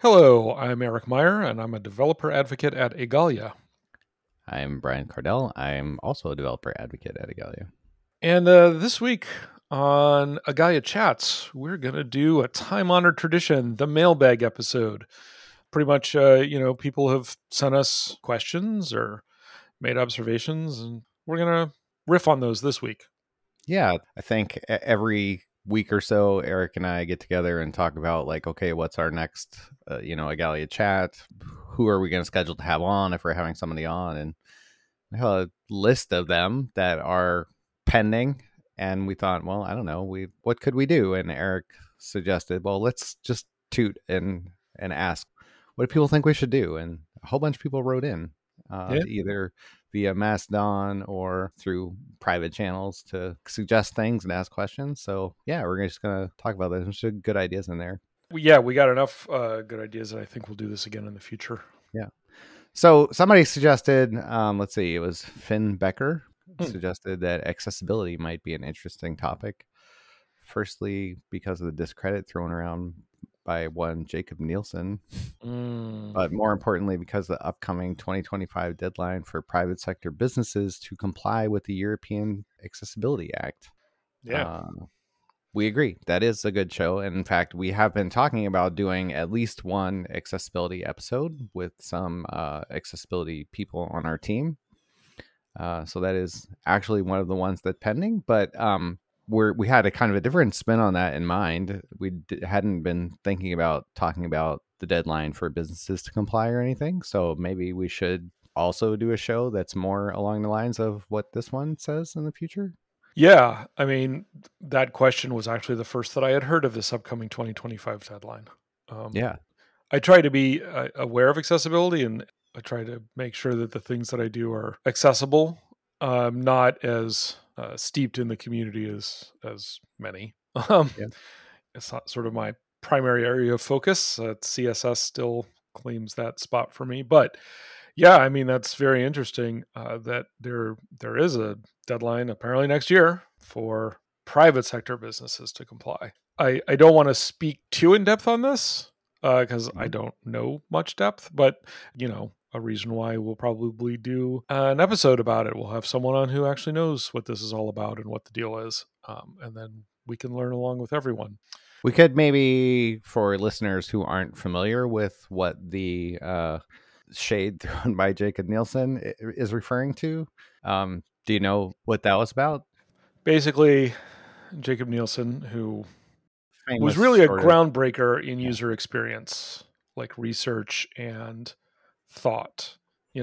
Hello, I'm Eric Meyer, and I'm a developer advocate at Egalia. I'm Brian Cardell. I'm also a developer advocate at Egalia. And this week on Egalia Chats, we're going to do a time-honored tradition, the mailbag episode. Pretty much, people have sent us questions or made observations, and we're going to riff on those this week. Yeah, I think every week or so, Eric and I get together and talk about okay, what's our next, Egalia chat? Who are we going to schedule to have on if we're having somebody on? And I have a list of them that are pending. And we thought, well, I don't know, what could we do? And Eric suggested, well, let's just toot and ask, what do people think we should do? And a whole bunch of people wrote in, Yeah. either via Mastodon or through private channels to suggest things and ask questions. So yeah, we're just gonna talk about this. There's some good ideas in there. We got enough good ideas, and I think we'll do this again in the future. Yeah. So somebody suggested, let's see, it was Finn Becker suggested that accessibility might be an interesting topic. Firstly, because of the discredit thrown around by one Jacob Nielsen, but more importantly, because of the upcoming 2025 deadline for private sector businesses to comply with the European Accessibility Act. Yeah. We agree. That is a good show. And in fact, we have been talking about doing at least one accessibility episode with some accessibility people on our team. So that is actually one of the ones that's pending. But we had a kind of a different spin on that in mind. We hadn't been thinking about talking about the deadline for businesses to comply or anything. So maybe we should also do a show that's more along the lines of what this one says in the future. Yeah, I mean, that question was actually the first that I had heard of this upcoming 2025 deadline. Yeah. I try to be aware of accessibility, and I try to make sure that the things that I do are accessible. Not as steeped in the community as many. Yeah. It's not sort of my primary area of focus. CSS still claims that spot for me, but yeah, I mean that's very interesting that there is a deadline apparently next year for private sector businesses to comply. I don't want to speak too in depth on this because I Mhm. don't know much depth, but a reason why we'll probably do an episode about it. We'll have someone on who actually knows what this is all about and what the deal is, and then we can learn along with everyone. We could maybe, for listeners who aren't familiar with what the shade thrown by Jacob Nielsen is referring to, do you know what that was about? Basically, Jacob Nielsen, who was Famous really a sort of. groundbreaker in Yeah. user experience, like research and thought.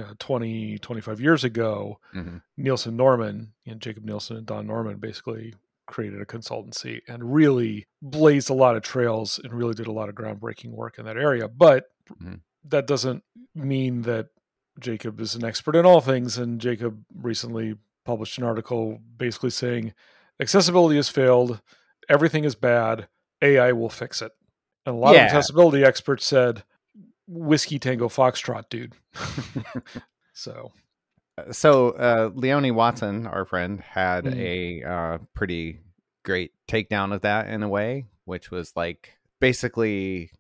20, 25 years ago, Hmm. Nielsen Norman, Jacob Nielsen and Don Norman basically created a consultancy and really blazed a lot of trails and really did a lot of groundbreaking work in that area. But Hmm. that doesn't mean that Jacob is an expert in all things. And Jacob recently published an article basically saying accessibility has failed, everything is bad, AI will fix it. And a lot of Yeah. accessibility experts said, Whiskey Tango Foxtrot, dude. So, So Leonie Watson, our friend, had mm, a pretty great takedown of that in a way, which was like basically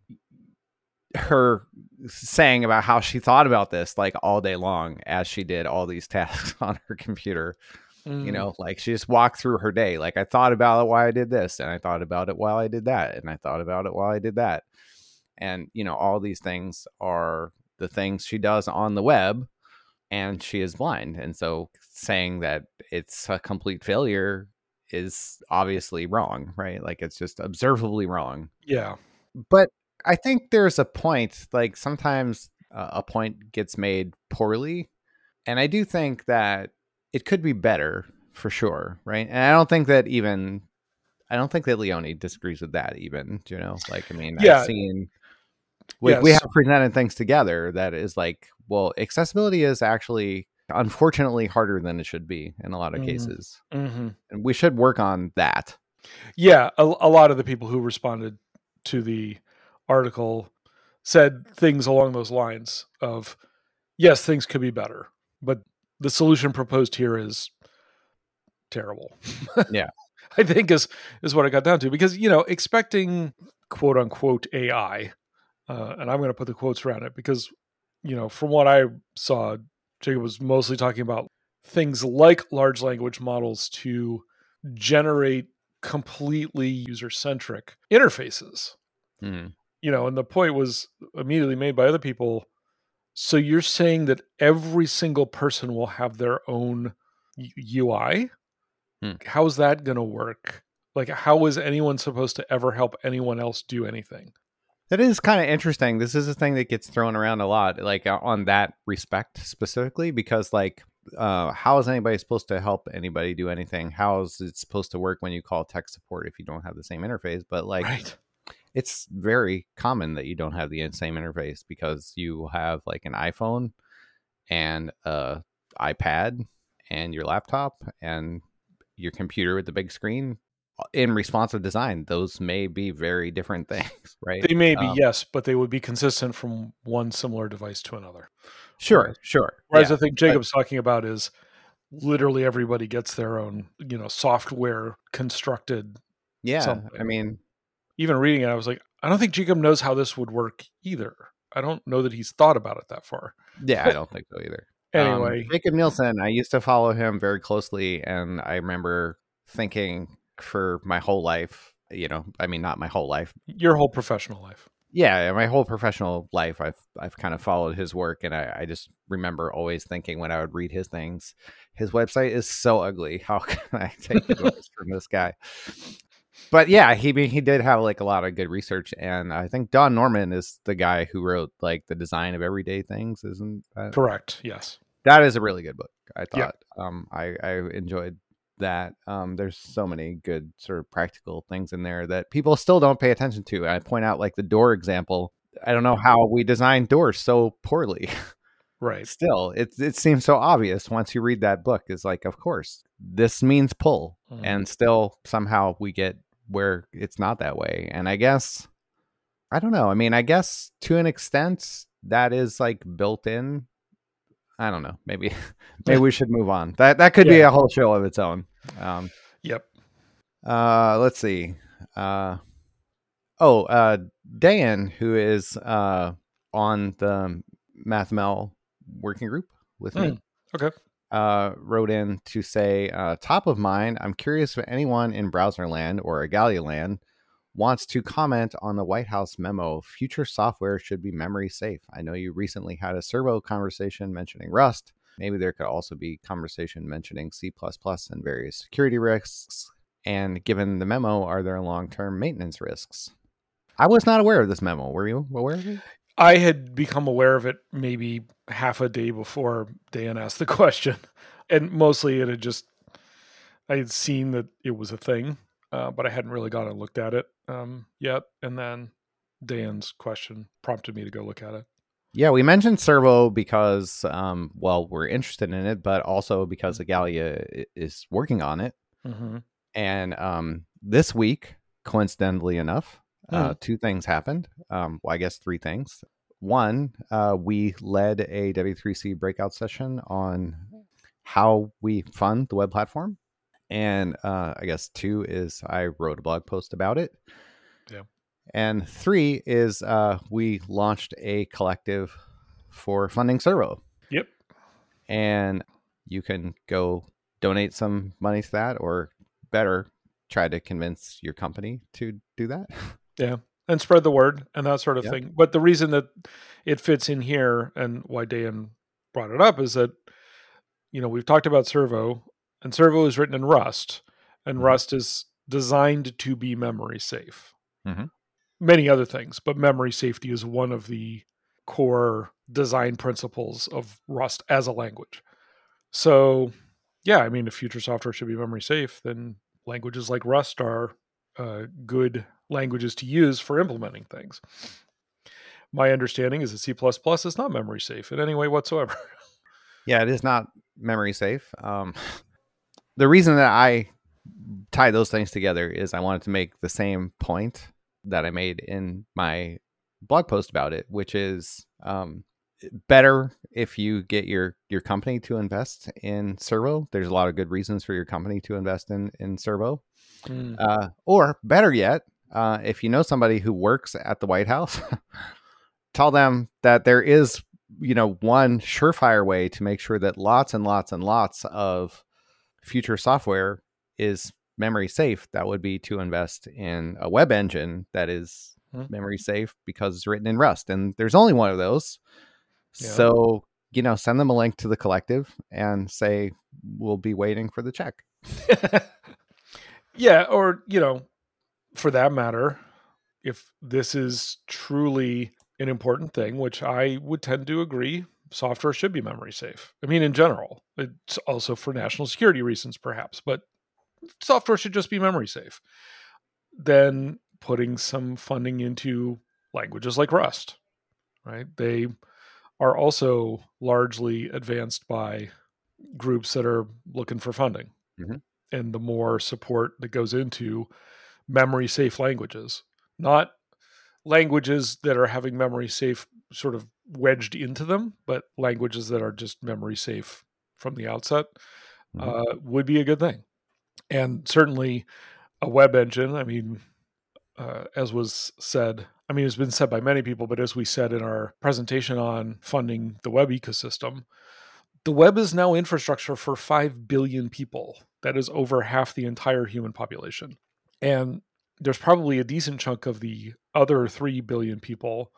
her saying about how she thought about this like all day long as she did all these tasks on her computer. mm, Like she just walked through her day. Like I thought about it while I did this, and I thought about it while I did that, and I thought about it while I did that. And, all these things are the things she does on the web, and she is blind. And so saying that it's a complete failure is obviously wrong, right? Like it's just observably wrong. yeah. But I think there's a point, like sometimes a point gets made poorly. And I do think that it could be better for sure, right? And I don't think that Leonie disagrees with that even, like, I mean, I've Yeah. seen, we have Yes. presented things together that is like, well, accessibility is actually unfortunately harder than it should be in a lot of Mm, cases. hmm. And we should work on that. Yeah. A lot of the people who responded to the article said things along those lines of, yes, things could be better, but the solution proposed here is terrible. Yeah. I think is what it got down to because expecting quote unquote AI and I'm going to put the quotes around it because, from what I saw, Jacob was mostly talking about things like large language models to generate completely user-centric interfaces. Mm. And the point was immediately made by other people. So you're saying that every single person will have their own UI? How's that going to work? Like, how is anyone supposed to ever help anyone else do anything? That is kind of interesting. This is a thing that gets thrown around a lot, like on that respect specifically, because how is anybody supposed to help anybody do anything? How is it supposed to work when you call tech support if you don't have the same interface? But Right. It's very common that you don't have the same interface because you have like an iPhone and a iPad and your laptop and your computer with the big screen. In responsive design, those may be very different things, right? They may be, yes, but they would be consistent from one similar device to another. Sure. Whereas I think Jacob's talking about is literally everybody gets their own, software constructed. Yeah. Something. I mean, even reading it, I was like, I don't think Jacob knows how this would work either. I don't know that he's thought about it that far. Yeah, I don't think so either. Anyway, Jacob Nielsen, I used to follow him very closely, and I remember thinking for my whole life, not my whole life, your whole professional life. Yeah, my whole professional life, I've kind of followed his work, and I just remember always thinking when I would read his things, his website is so ugly. How can I take advice from this guy? But yeah, he did have like a lot of good research, and I think Don Norman is the guy who wrote like the design of everyday things, isn't that correct? Yes, that is a really good book. I thought. Yeah. I enjoyed that. There's so many good sort of practical things in there that people still don't pay attention to. I point out like the door example. I don't know how we design doors so poorly. Right. Still, it seems so obvious once you read that book. It's like, of course, this means pull, and still somehow we get where it's not that way. And I guess, I don't know. I mean, I guess to an extent that is like built in. I don't know. Maybe we should move on. That could be a whole show of its own. Yep. Let's see. Dan, who is on the MathML working group with me. Okay. Wrote in to say, top of mind, I'm curious if anyone in Browserland or Igalia land wants to comment on the White House memo, future software should be memory safe. I know you recently had a Servo conversation mentioning Rust. Maybe there could also be conversation mentioning C++ and various security risks. And given the memo, are there long-term maintenance risks? I was not aware of this memo. Were you aware of it? I had become aware of it maybe half a day before Dan asked the question. And mostly I had seen that it was a thing, but I hadn't really gone and looked at it yet. And then Dan's question prompted me to go look at it. Yeah, we mentioned Servo because, we're interested in it, but also because Igalia is working on it. Mm-hmm. And this week, coincidentally enough, two things happened. I guess three things. One, we led a W3C breakout session on how we fund the web platform. And I guess two is I wrote a blog post about it. Yeah. And three is we launched a collective for funding Servo. Yep. And you can go donate some money to that, or better, try to convince your company to do that. Yeah. And spread the word and that sort of thing. But the reason that it fits in here and why Dan brought it up is that, we've talked about Servo, and Servo is written in Rust, and Rust is designed to be memory safe. Mm-hmm. Many other things, but memory safety is one of the core design principles of Rust as a language. So, yeah, I mean, if future software should be memory safe, then languages like Rust are good languages to use for implementing things. My understanding is that C++ is not memory safe in any way whatsoever. Yeah, it is not memory safe. The reason that I tie those things together is I wanted to make the same point that I made in my blog post about it, which is better if you get your company to invest in Servo. There's a lot of good reasons for your company to invest in Servo. Or better yet, if you know somebody who works at the White House tell them that there is, one surefire way to make sure that lots and lots and lots of future software is memory safe. That would be to invest in a web engine that is memory safe because it's written in Rust. And there's only one of those. Yeah. So, send them a link to the collective and say, we'll be waiting for the check. Yeah. Or, for that matter, if this is truly an important thing, which I would tend to agree, software should be memory safe. I mean, in general, it's also for national security reasons, perhaps, but software should just be memory safe. Then putting some funding into languages like Rust, right? They are also largely advanced by groups that are looking for funding. Mm-hmm. And the more support that goes into memory safe languages, not languages that are having memory safe sort of wedged into them, but languages that are just memory safe from the outset, would be a good thing. And certainly a web engine, I mean, as was said, I mean, it's been said by many people, but as we said in our presentation on funding the web ecosystem, the web is now infrastructure for 5 billion people. That is over half the entire human population. And there's probably a decent chunk of the other 3 billion people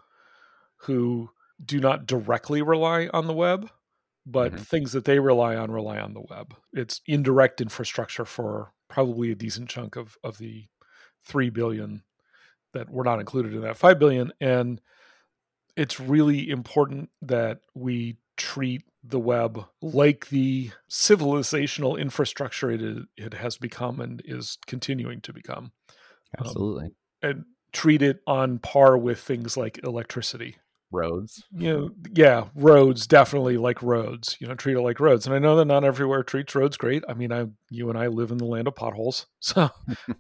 who do not directly rely on the web, but things that they rely on the web. It's indirect infrastructure for probably a decent chunk of the 3 billion that were not included in that 5 billion. And it's really important that we treat the web like the civilizational infrastructure it has become and is continuing to become. Absolutely. And treat it on par with things like electricity. Roads. Roads, definitely like roads. Treat it like roads. And I know that not everywhere treats roads great. I mean, you and I live in the land of potholes. So,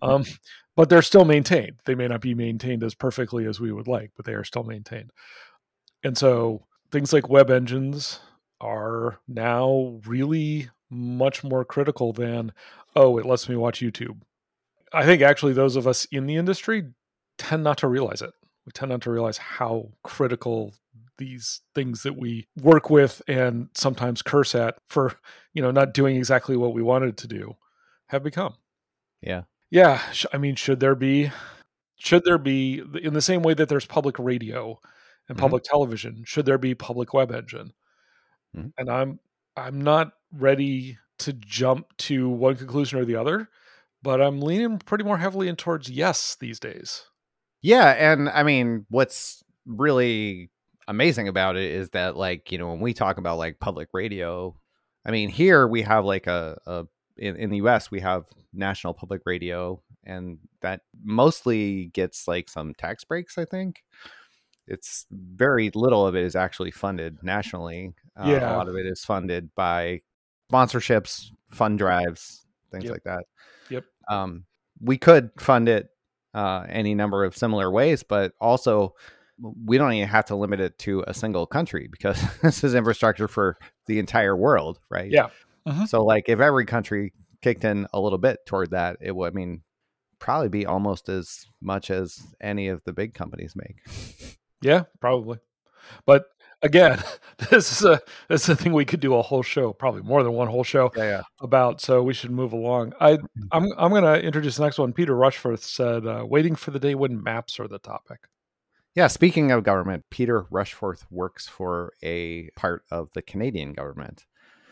but they're still maintained. They may not be maintained as perfectly as we would like, but they are still maintained. And so things like web engines are now really much more critical than, it lets me watch YouTube. I think actually those of us in the industry tend not to realize it. We tend not to realize how critical these things that we work with and sometimes curse at for, not doing exactly what we wanted to do have become. Yeah. Yeah. I mean, should there be, in the same way that there's public radio and public television, should there be public web engine? And I'm not ready to jump to one conclusion or the other, but I'm leaning pretty more heavily in towards yes these days. Yeah. And I mean, what's really amazing about it is that, when we talk about public radio, I mean, here we have in the US, we have national public radio, and that mostly gets some tax breaks, I think. It's very little of it is actually funded nationally. A lot of it is funded by sponsorships, fund drives, things like that. Yep. We could fund it any number of similar ways, but also we don't even have to limit it to a single country because this is infrastructure for the entire world, right? Yeah. So if every country kicked in a little bit toward that, it would, probably be almost as much as any of the big companies make. Yeah, probably. But again, this is a thing we could do a whole show, probably more than one whole show about. So we should move along. I'm going to introduce the next one. Peter Rushforth said, "Waiting for the day when maps are the topic." Yeah, speaking of government, Peter Rushforth works for a part of the Canadian government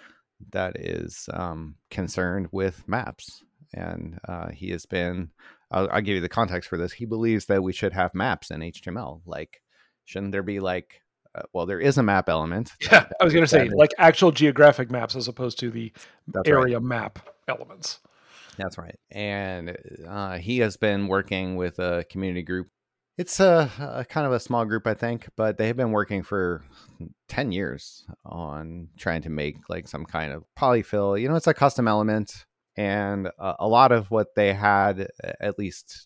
that is concerned with maps, and he has been. I'll give you the context for this. He believes that we should have maps in HTML. Shouldn't there be there is a map element. Yeah, I was going to say actual geographic maps as opposed to the area map elements. That's right. And he has been working with a community group. It's a kind of a small group, I think, but they have been working for 10 years on trying to make some kind of polyfill. It's a custom element. And a lot of what they had, at least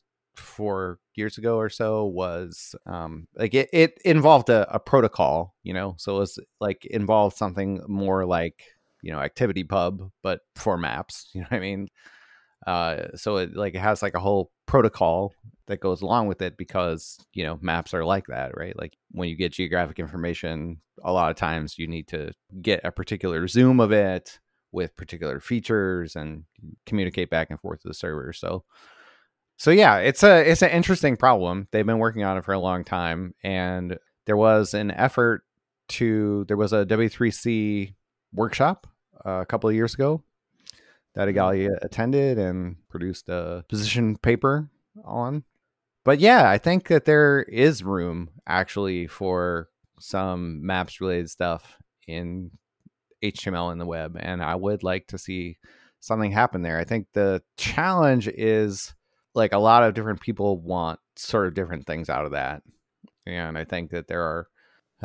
4 years ago or so, was it involved a protocol, so it was involved something more ActivityPub, but for maps, you know what I mean? So it has like a whole protocol that goes along with it, because maps are like that, right? Like when you get geographic information, a lot of times you need to get a particular zoom of it with particular features and communicate back and forth to the server. So yeah, it's an interesting problem. They've been working on it for a long time, and there was a W3C workshop a couple of years ago that Igalia attended and produced a position paper on. But yeah, I think that there is room actually for some maps related stuff in HTML in the web, and I would like to see something happen there. I think the challenge is, like, a lot of different people want sort of different things out of that, and I think that there are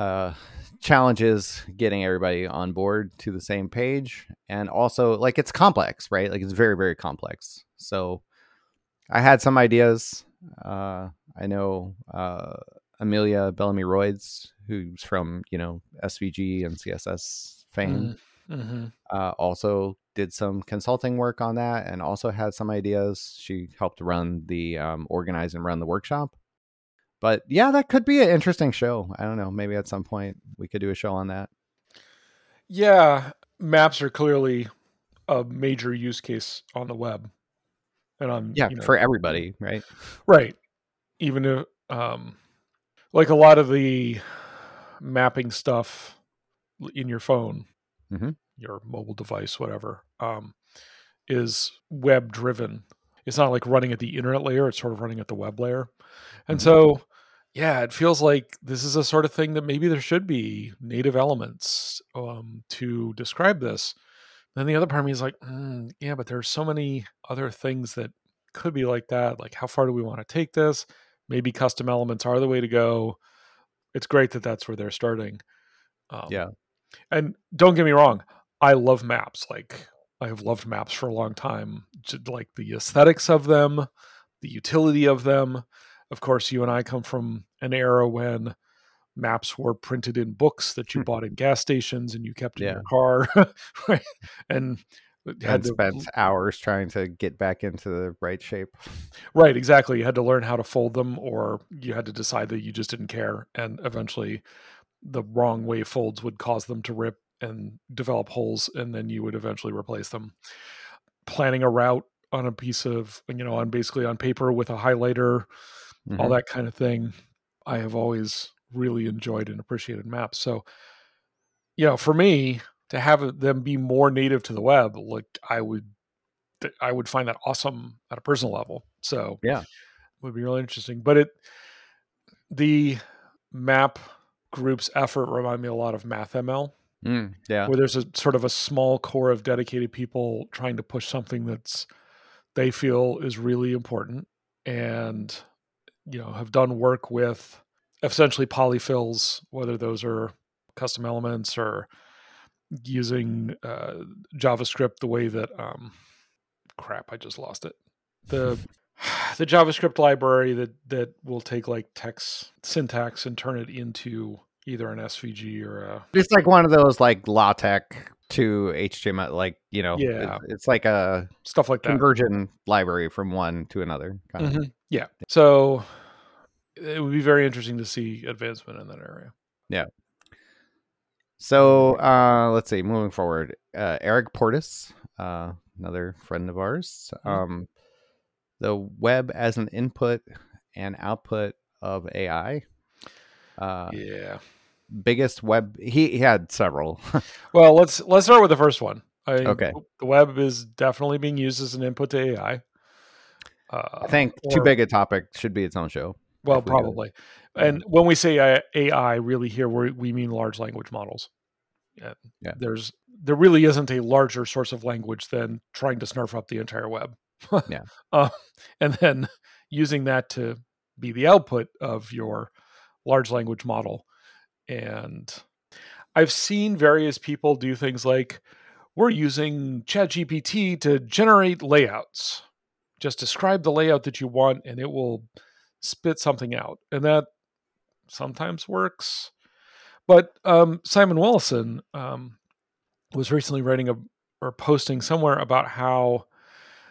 challenges getting everybody on board to the same page, and also, like, it's complex, right? Like, it's very, very complex. So I had some ideas. I know Amelia Bellamy Royds, who's from SVG and CSS fame, also did some consulting work on that, and also had some ideas. She helped run the organize and run the workshop. But yeah, that could be an interesting show. I don't know. Maybe at some point we could do a show on that. Yeah, maps are clearly a major use case on the web, and on for everybody, right? Right. Even if, like a lot of the mapping stuff in your phone, your mobile device, whatever, is web driven. It's not like running at the internet layer; it's sort of running at the web layer, and so. Yeah, it feels like this is a sort of thing that maybe there should be native elements to describe this. Then the other part of me is like, yeah, but there's so many other things that could be like that. Like, how far do we want to take this? Maybe custom elements are the way to go. It's great that that's where they're starting. Yeah. And don't get me wrong, I love maps. Like, I have loved maps for a long time. Like the aesthetics of them, the utility of them. Of course, you and I come from an era when maps were printed in books that you bought in gas stations and you kept in your car, right? And had spent hours trying to get back into the right shape. Right, exactly. You had to learn how to fold them, or you had to decide that you just didn't care. And eventually the wrong way folds would cause them to rip and develop holes, and then you would eventually replace them. Planning a route on a piece of, on paper with a highlighter, all that kind of thing. I have always really enjoyed and appreciated maps. So, for me to have them be more native to the web, like I would find that awesome at a personal level. So yeah, it would be really interesting. But the map group's effort remind me a lot of MathML. Yeah. Where there's a sort of a small core of dedicated people trying to push something they feel is really important, and have done work with essentially polyfills, whether those are custom elements or using JavaScript the way that I just lost it. The JavaScript library that will take like text syntax and turn it into either an SVG or it's like one of those like LaTeX to HTML, like it's like a stuff like conversion library from one to another kind of. Yeah. So it would be very interesting to see advancement in that area. Yeah. So let's see. Moving forward, Eric Portis, another friend of ours. The web as an input and output of AI. Yeah. Biggest web. He had several. Well, let's start with the first one. Okay. The web is definitely being used as an input to AI. I think too big a topic should be its own show. Well, probably. And when we say AI, really here we mean large language models. Yeah. There really isn't a larger source of language than trying to snarf up the entire web. Yeah. And then using that to be the output of your large language model. And I've seen various people do things like, we're using ChatGPT to generate layouts. Just describe the layout that you want and it will spit something out. And that sometimes works. But Simon Willison was recently writing or posting somewhere about how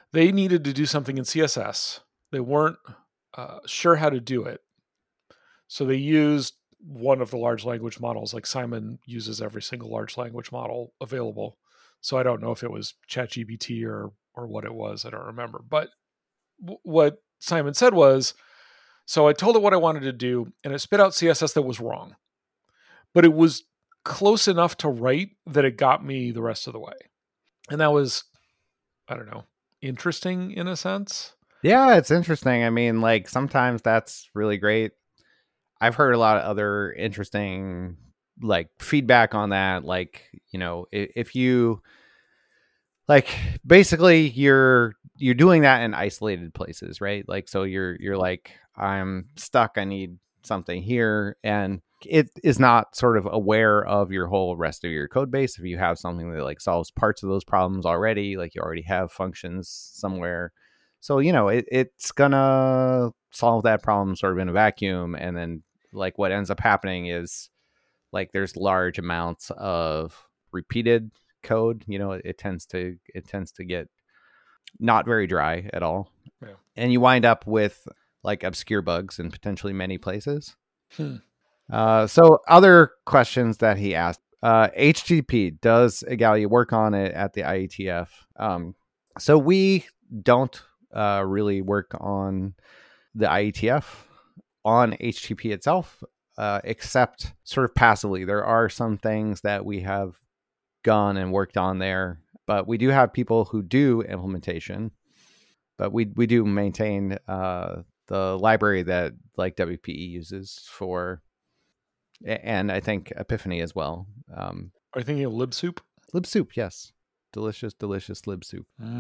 They needed to do something in CSS. They weren't sure how to do it. So they used one of the large language models, like Simon uses every single large language model available. So I don't know if it was ChatGPT or what it was. I don't remember. But what Simon said was, so I told it what I wanted to do, and it spit out CSS that was wrong. But it was close enough to write that it got me the rest of the way. And that was, I don't know, interesting in a sense. Yeah, it's interesting. I mean, like sometimes that's really great. I've heard a lot of other interesting like feedback on that. Like, you know, if you like basically you're doing that in isolated places, right? Like so you're like, I'm stuck, I need something here, and it is not sort of aware of your whole rest of your code base. If you have something that like solves parts of those problems already, like you already have functions somewhere, so you know it's gonna solve that problem sort of in a vacuum. And then like what ends up happening is like there's large amounts of repeated code. You know, it tends to get not very dry at all. Yeah. And you wind up with like obscure bugs in potentially many places. Hmm. So other questions that he asked, HTTP, does Igalia work on it at the IETF? So we don't really work on the IETF on HTTP itself, except sort of passively. There are some things that we have gone and worked on there, but we do have people who do implementation. But we do maintain the library that like WPE uses for, and I think Epiphany as well. Are you thinking of LibSoup? LibSoup, yes, delicious LibSoup.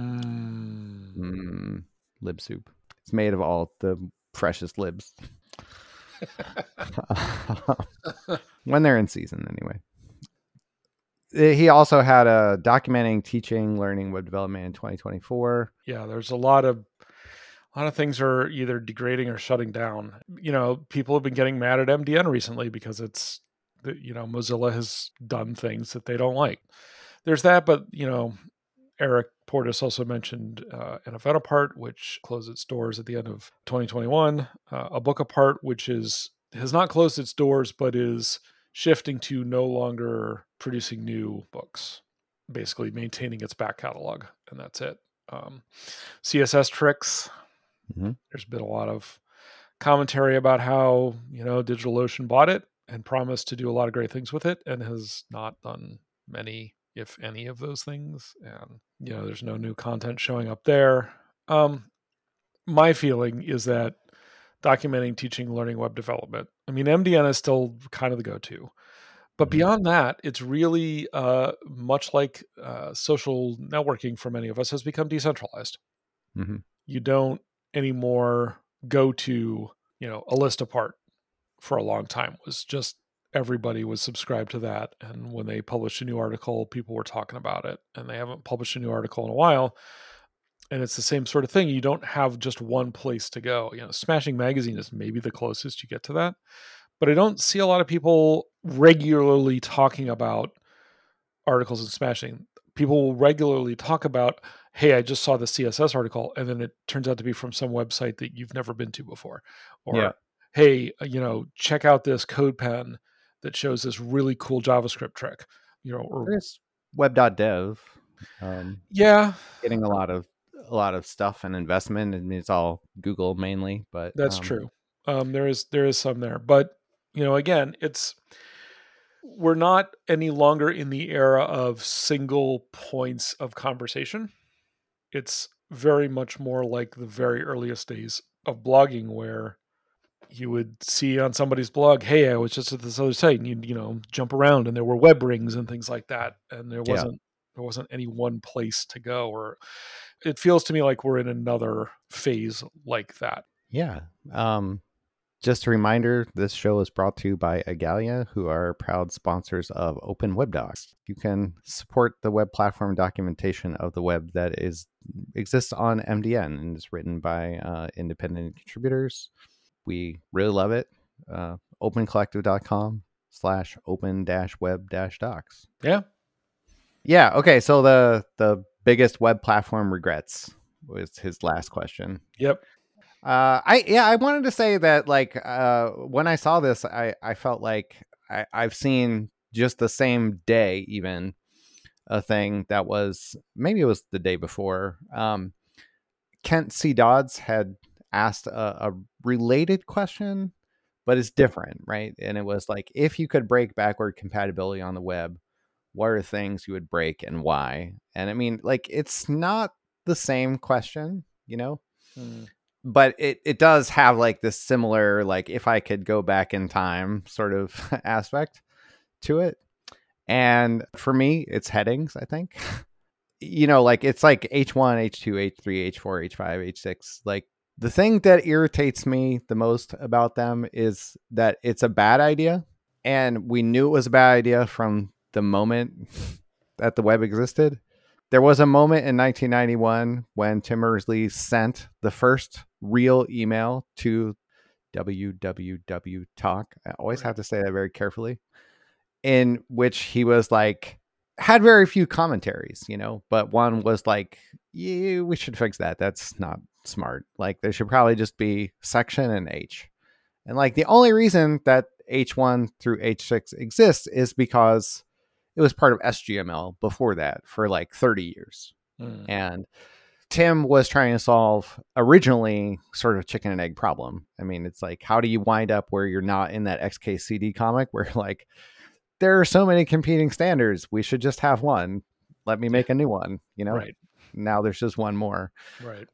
Mm. LibSoup. It's made of all the freshest libs. When they're in season, anyway. He also had a documenting, teaching, learning web development in 2024. Yeah, there's a lot of things are either degrading or shutting down. You know, people have been getting mad at MDN recently because it's, you know, Mozilla has done things that they don't like. There's that, but you know, Eric Portis also mentioned an event apart, which closed its doors at the end of 2021. A book apart, which has not closed its doors, but is shifting to no longer producing new books, basically maintaining its back catalog, and that's it. CSS Tricks. Mm-hmm. There's been a lot of commentary about how, you know, DigitalOcean bought it and promised to do a lot of great things with it and has not done many, if any, of those things. And, you know, there's no new content showing up there. My feeling is that documenting, teaching, learning web development, I mean, MDN is still kind of the go-to. But beyond that, it's really much like social networking for many of us has become decentralized. Mm-hmm. You don't anymore go to, you know, a list apart for a long time was just everybody was subscribed to that. And when they published a new article, people were talking about it, and they haven't published a new article in a while. And it's the same sort of thing. You don't have just one place to go. You know, Smashing Magazine is maybe the closest you get to that. But I don't see a lot of people regularly talking about articles in Smashing. People will regularly talk about, hey, I just saw the CSS article, and then it turns out to be from some website that you've never been to before. Or, hey, you know, check out this CodePen that shows this really cool JavaScript trick. You know, or there's web.dev. Yeah, getting a lot of stuff and investment. I mean, it's all Google mainly, but that's true. There is some there, but you know, again, we're not any longer in the era of single points of conversation. It's very much more like the very earliest days of blogging, where you would see on somebody's blog, hey, I was just at this other site, and you know, jump around, and there were web rings and things like that, and there wasn't any one place to go. Or it feels to me like we're in another phase like that. Yeah. Just a reminder, this show is brought to you by Igalia, who are proud sponsors of Open Web Docs. You can support the web platform documentation of the web that exists on MDN and is written by independent contributors. We really love it. opencollective.com/open-web-docs. Yeah. Yeah. Okay. So the biggest web platform regrets. was his last question. Yep. I wanted to say that like when I saw this, I felt like I've seen just the same day even a thing that was, maybe it was the day before. Kent C. Dodds had asked a related question, but it's different, right? And it was like, if you could break backward compatibility on the web, what are things you would break and why? And I mean, like, it's not the same question, you know, but it does have like this similar, like, if I could go back in time sort of aspect to it. And for me, it's headings, I think. You know, like, it's like H1, H2, H3, H4, H5, H6. Like, the thing that irritates me the most about them is that it's a bad idea. And we knew it was a bad idea from the moment that the web existed. There was a moment in 1991 when Tim Berners-Lee sent the first real email to WWW Talk. I always have to say that very carefully. In which he was like, had very few commentaries, you know, but one was like, yeah, we should fix that. That's not smart. Like, there should probably just be section and H. And like, the only reason that H1 through H6 exists is because it was part of SGML before that for like 30 years. And Tim was trying to solve originally sort of chicken and egg problem. I mean, it's like, how do you wind up where you're not in that XKCD comic where like, there are so many competing standards, we should just have one. Let me make a new one, you know? Right. Now there's just one more. Right.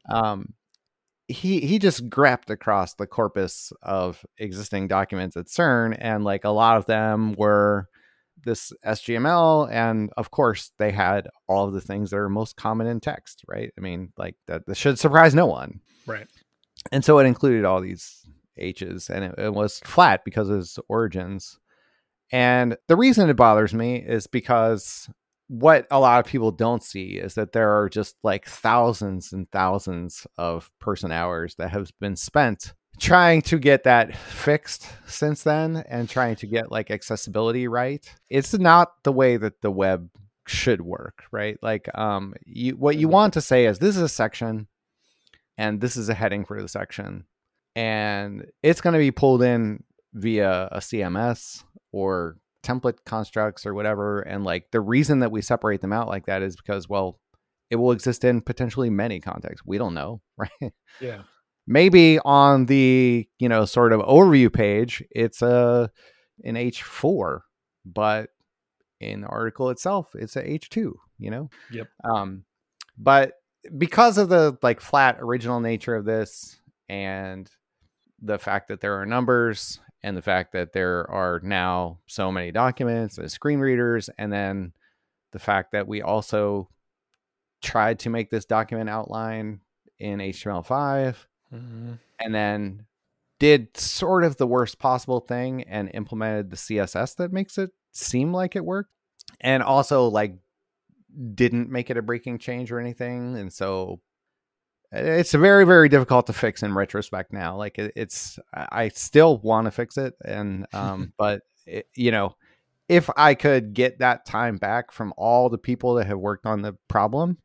He just grabbed across the corpus of existing documents at CERN, and like a lot of them were this SGML, and of course they had all of the things that are most common in text, right? I mean, like that should surprise no one. Right. And so it included all these H's, and it was flat because of its origins. And the reason it bothers me is because what a lot of people don't see is that there are just like thousands and thousands of person hours that have been spent trying to get that fixed since then, and trying to get like accessibility right. It's not the way that the web should work, right? Like, what you want to say is, this is a section and this is a heading for the section, and it's going to be pulled in via a CMS or template constructs or whatever. And like, the reason that we separate them out like that is because, well, it will exist in potentially many contexts. We don't know, right? Yeah. Maybe on the, you know, sort of overview page, it's an H4, but in the article itself, it's a H2, you know? Yep. But because of the like flat original nature of this, and the fact that there are numbers, and the fact that there are now so many documents and screen readers, and then the fact that we also tried to make this document outline in HTML5, and then did sort of the worst possible thing and implemented the CSS that makes it seem like it worked, and also like didn't make it a breaking change or anything. And so it's very, very difficult to fix in retrospect now. Like, I still want to fix it. And, but you know, if I could get that time back from all the people that have worked on the problem,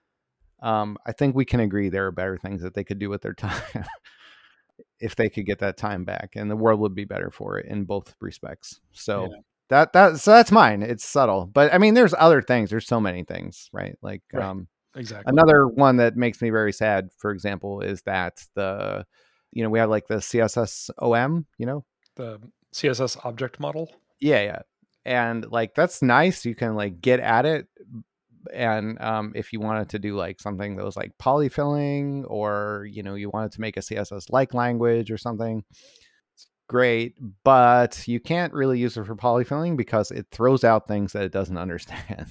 I think we can agree there are better things that they could do with their time if they could get that time back, and the world would be better for it in both respects. So so that's mine. It's subtle, but I mean, there's other things. There's so many things, right? Like, exactly. Another one that makes me very sad, for example, is that we have like the CSS OM, you know, the CSS object model. Yeah. And like, that's nice. You can like get at it. And if you wanted to do like something that was like polyfilling, or, you know, you wanted to make a CSS like language or something, it's great, but you can't really use it for polyfilling because it throws out things that it doesn't understand.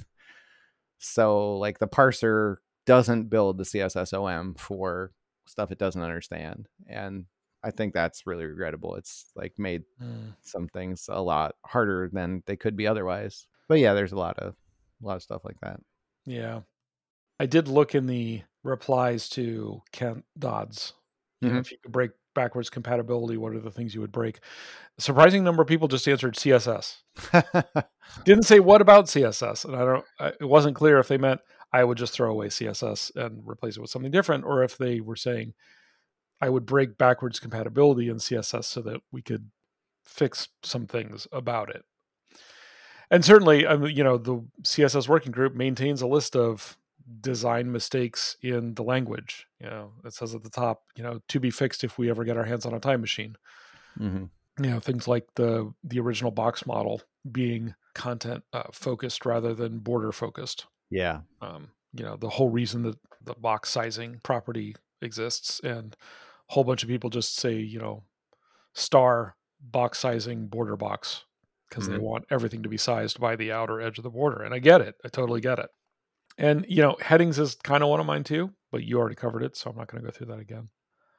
So like, the parser doesn't build the CSS OM for stuff it doesn't understand. And I think that's really regrettable. It's like made some things a lot harder than they could be otherwise. But yeah, there's a lot of stuff like that. Yeah. I did look in the replies to Kent Dodds. You know, if you could break backwards compatibility, what are the things you would break? A surprising number of people just answered CSS. Didn't say what about CSS. And it wasn't clear if they meant, I would just throw away CSS and replace it with something different. Or if they were saying I would break backwards compatibility in CSS so that we could fix some things about it. And certainly, the CSS working group maintains a list of design mistakes in the language. It says at the top, to be fixed if we ever get our hands on a time machine. Mm-hmm. Things like the original box model being content focused rather than border focused. Yeah. The whole reason that the box sizing property exists, and a whole bunch of people just say, star box sizing border box because they want everything to be sized by the outer edge of the border. And I get it. I totally get it. And, headings is kind of one of mine too, but you already covered it, so I'm not going to go through that again.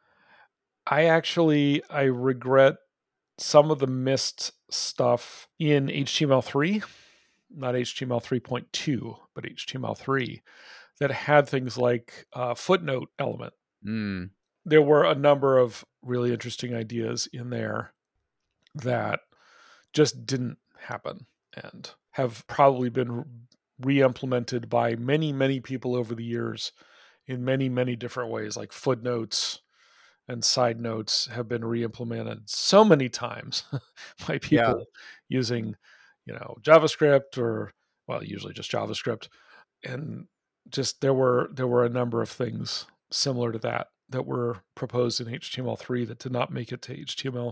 I regret some of the missed stuff in HTML3, not HTML 3.2, but HTML3, that had things like footnote element. There were a number of really interesting ideas in there that just didn't happen and have probably been re-implemented by many, many people over the years in many, many different ways. Like footnotes and side notes have been re-implemented so many times by people using, JavaScript or, well, usually just JavaScript. And just there were a number of things similar to that were proposed in HTML3 that did not make it to HTML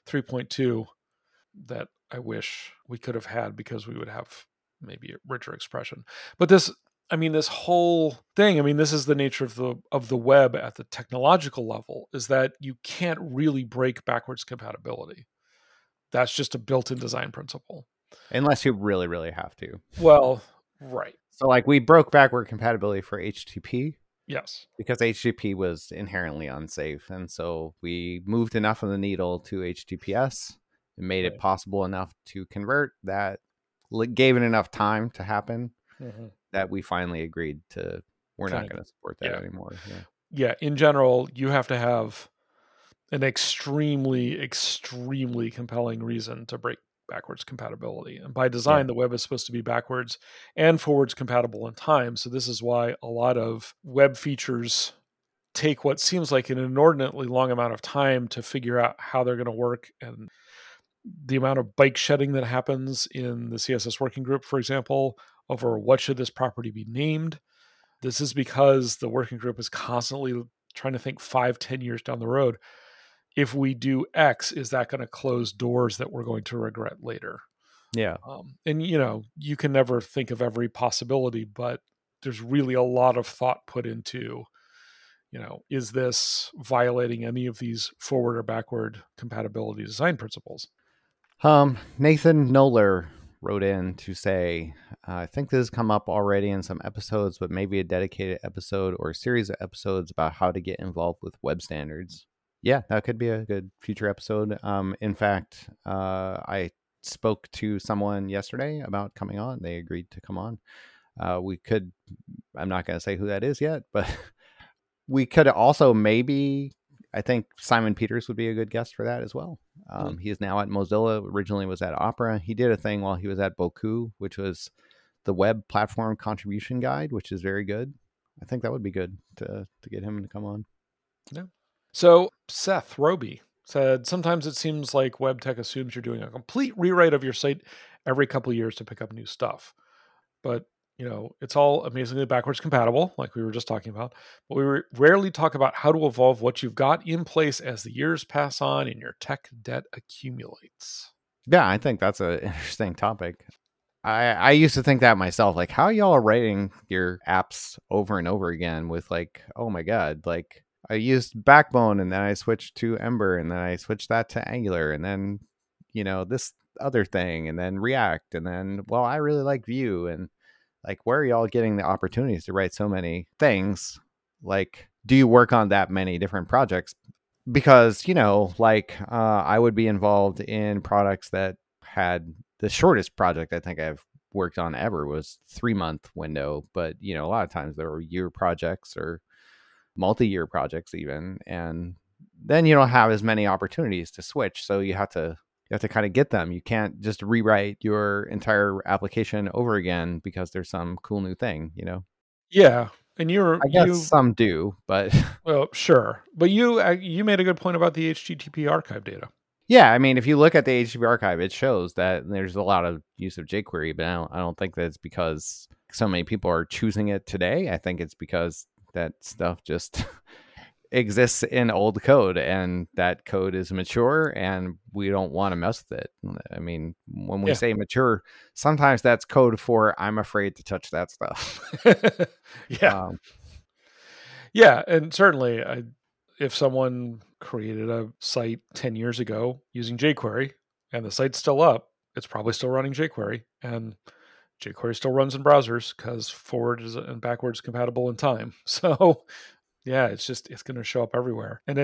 3.2 that I wish we could have had because we would have maybe a richer expression. But this whole thing, this is the nature of the web at the technological level, is that you can't really break backwards compatibility. That's just a built-in design principle. Unless you really, really have to. Well, right. So like we broke backward compatibility for HTTP. Yes. Because HTTP was inherently unsafe. And so we moved enough of the needle to HTTPS and made it possible enough to convert that gave it enough time to happen that we finally agreed to, we're not going to support that anymore. Yeah. In general, you have to have an extremely, extremely compelling reason to break backwards compatibility. And by design, the web is supposed to be backwards and forwards compatible in time. So this is why a lot of web features take what seems like an inordinately long amount of time to figure out how they're going to work. And the amount of bike shedding that happens in the CSS working group, for example, over what should this property be named. This is because the working group is constantly trying to think 5-10 years down the road. If we do X, is that going to close doors that we're going to regret later? Yeah. And, you can never think of every possibility, but there's really a lot of thought put into, is this violating any of these forward or backward compatibility design principles? Nathan Noller wrote in to say, I think this has come up already in some episodes, but maybe a dedicated episode or a series of episodes about how to get involved with web standards. Yeah, that could be a good future episode. In fact, I spoke to someone yesterday about coming on. They agreed to come on. I'm not going to say who that is yet, but we could also I think Simon Peters would be a good guest for that as well. He is now at Mozilla, originally was at Opera. He did a thing while he was at Boku, which was the web platform contribution guide, which is very good. I think that would be good to get him to come on. Yeah. So Seth Roby said, sometimes it seems like web tech assumes you're doing a complete rewrite of your site every couple of years to pick up new stuff. But, it's all amazingly backwards compatible, like we were just talking about. But we rarely talk about how to evolve what you've got in place as the years pass on and your tech debt accumulates. Yeah, I think that's an interesting topic. I used to think that myself, like how y'all are writing your apps over and over again with like, oh my God, like I used Backbone and then I switched to Ember and then I switched that to Angular and then, this other thing and then React and then, well, I really like Vue and like, where are y'all getting the opportunities to write so many things? Like, do you work on that many different projects? Because, I would be involved in products that had the shortest project I think I've worked on ever was 3-month window. But, a lot of times there were year projects or multi-year projects even. And then you don't have as many opportunities to switch. So you have to kind of get them. You can't just rewrite your entire application over again because there's some cool new thing, Yeah, and I guess some do, but well, sure, but you made a good point about the HTTP archive data. yeah, I mean, if you look at the HTTP archive, it shows that there's a lot of use of jQuery, but I don't think that it's because so many people are choosing it today. I think it's because that stuff just exists in old code, and that code is mature, and we don't want to mess with it. I mean, when we Yeah. say mature, sometimes that's code for I'm afraid to touch that stuff. Yeah. Um, Yeah, and certainly, if someone created a site 10 years ago using jQuery and the site's still up, it's probably still running jQuery, and jQuery still runs in browsers because forward is and backwards compatible in time. So, yeah, it's going to show up everywhere, and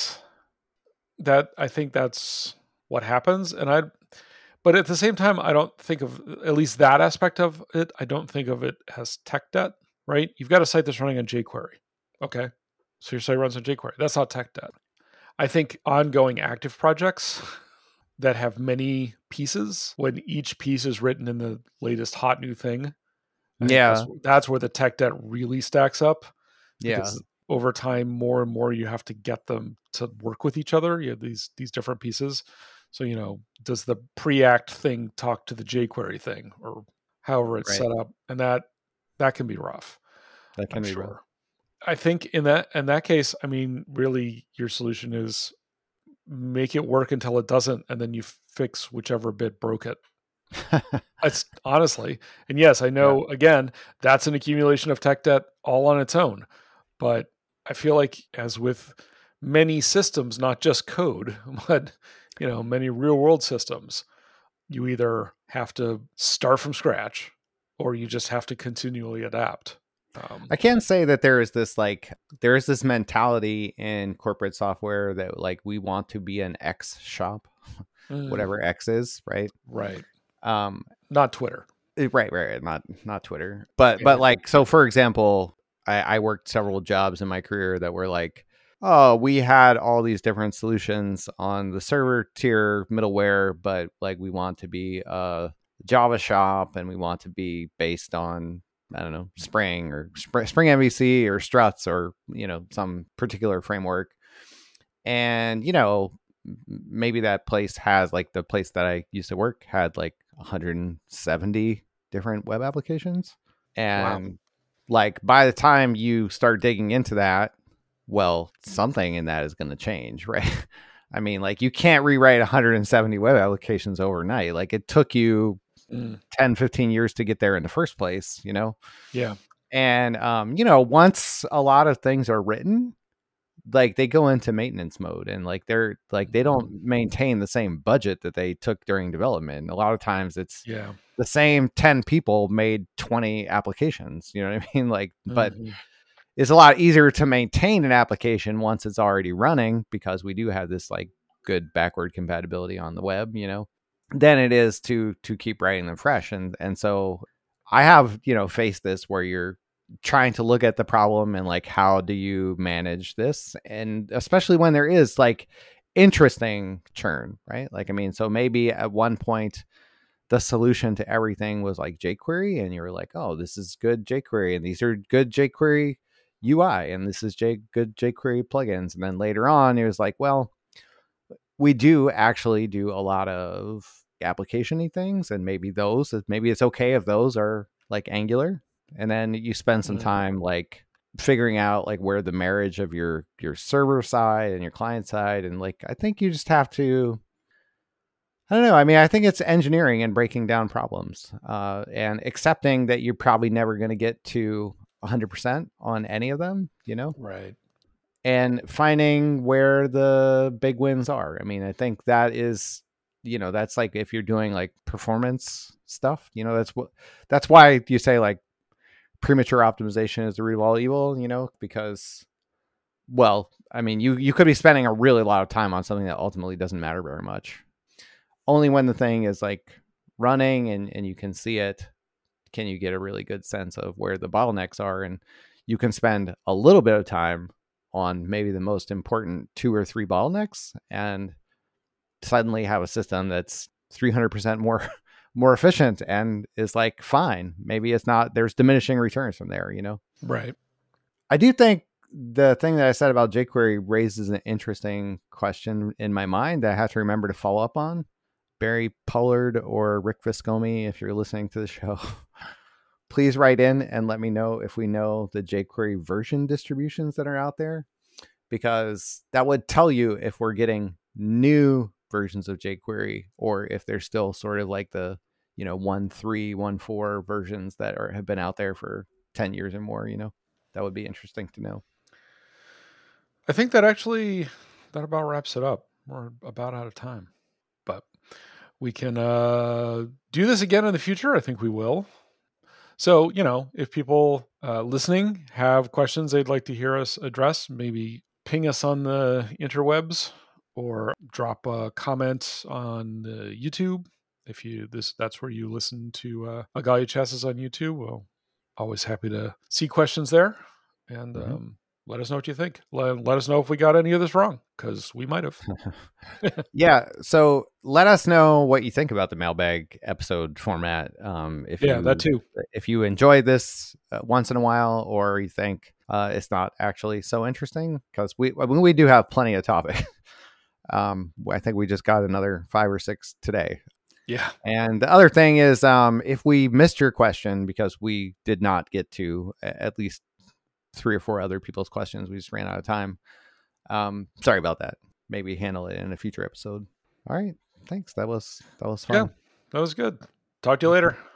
I think that's what happens. But at the same time, I don't think of at least that aspect of it. I don't think of it as tech debt, right? You've got a site that's running on jQuery. Okay. So your site runs on jQuery. That's not tech debt. I think ongoing active projects that have many pieces, when each piece is written in the latest hot new thing, I think yeah, that's where the tech debt really stacks up, yeah, because over time, more and more you have to get them to work with each other. You have these different pieces. So, does the pre-act thing talk to the jQuery thing, or however it's right. set up? And that can be rough, That I'm can be rough. sure. I think in that case, I mean, really, your solution is make it work until it doesn't, and then you fix whichever bit broke it. It's honestly, and yes, I Yeah. know. Again, that's an accumulation of tech debt all on its own. But I feel like, as with many systems, not just code, but many real world systems, you either have to start from scratch or you just have to continually adapt. I can say that there is this mentality in corporate software that like we want to be an X shop, Mm, whatever X is, right? right. Um, Not Twitter. right, not Twitter, but Yeah. like so. For example, I worked several jobs in my career that were like, oh, we had all these different solutions on the server tier middleware, but like we want to be a Java shop and we want to be based on I don't know Spring or Spring MVC or Struts or some particular framework, and maybe that place has like the place that I used to work had like 170 different web applications. Wow. And like by the time you start digging into that, well, something in that is going to change, right? I mean, like you can't rewrite 170 web applications overnight. Like it took you Mm, 10, 15 years to get there in the first place, yeah. And, once a lot of things are written, like they go into maintenance mode and like they're like they Mhm. don't maintain the same budget that they took during development. A lot of times it's Yeah. the same 10 people made 20 applications, you know what I mean? Like, but Mhm. it's a lot easier to maintain an application once it's already running because we do have this like good backward compatibility on the web, than it is to keep writing them fresh. And so I have, faced this where you're trying to look at the problem and like how do you manage this? And especially when there is like interesting churn, right? Like I mean, so maybe at one point the solution to everything was like jQuery, and you were like, oh, this is good jQuery, and these are good jQuery UI, and this is good jQuery plugins. And then later on, it was like, well, we do actually do a lot of application-y things, and maybe it's okay if those are like Angular. And then you spend some Mm, time like figuring out like where the marriage of your server side and your client side, and like I think you just have to I don't know. I mean, I think it's engineering and breaking down problems and accepting that you're probably never going to get to 100% on any of them, right. and finding where the big wins are. I mean, I think that is, that's like if you're doing like performance stuff, that's why you say like premature optimization is the root of all evil, because, well, I mean, you could be spending a really lot of time on something that ultimately doesn't matter very much. Only when the thing is like running and you can see it can you get a really good sense of where the bottlenecks are, and you can spend a little bit of time on maybe the most important 2 or 3 bottlenecks and suddenly have a system that's 300% more efficient and is like fine. Maybe it's not, there's diminishing returns from there. Right. I do think the thing that I said about jQuery raises an interesting question in my mind that I have to remember to follow up on. Barry Pollard or Rick Viscomi, if you're listening to the show, please write in and let me know if we know the jQuery version distributions that are out there, because that would tell you if we're getting new versions of jQuery or if they're still sort of like the 1.3, 1.4 versions that have been out there for 10 years or more. That would be interesting to know. I think that about wraps it up. We're about out of time, but we can do this again in the future. I think we will. So, if people listening have questions they'd like to hear us address, maybe ping us on the interwebs or drop a comment on the YouTube. If that's where you listen to Agalia Chassis on YouTube. Well, always happy to see questions there. And let us know what you think. Let us know if we got any of this wrong, because we might have. Yeah. So let us know what you think about the mailbag episode format. That too. If you enjoy this once in a while, or you think it's not actually so interesting, because we do have plenty of topic. I think we just got another 5 or 6 today. Yeah. And the other thing is, if we missed your question because we did not get to at least 3 or 4 other people's questions, we just ran out of time. Sorry about that. Maybe handle it in a future episode. All right. Thanks. That was fun. Yeah, that was good. Talk to you later.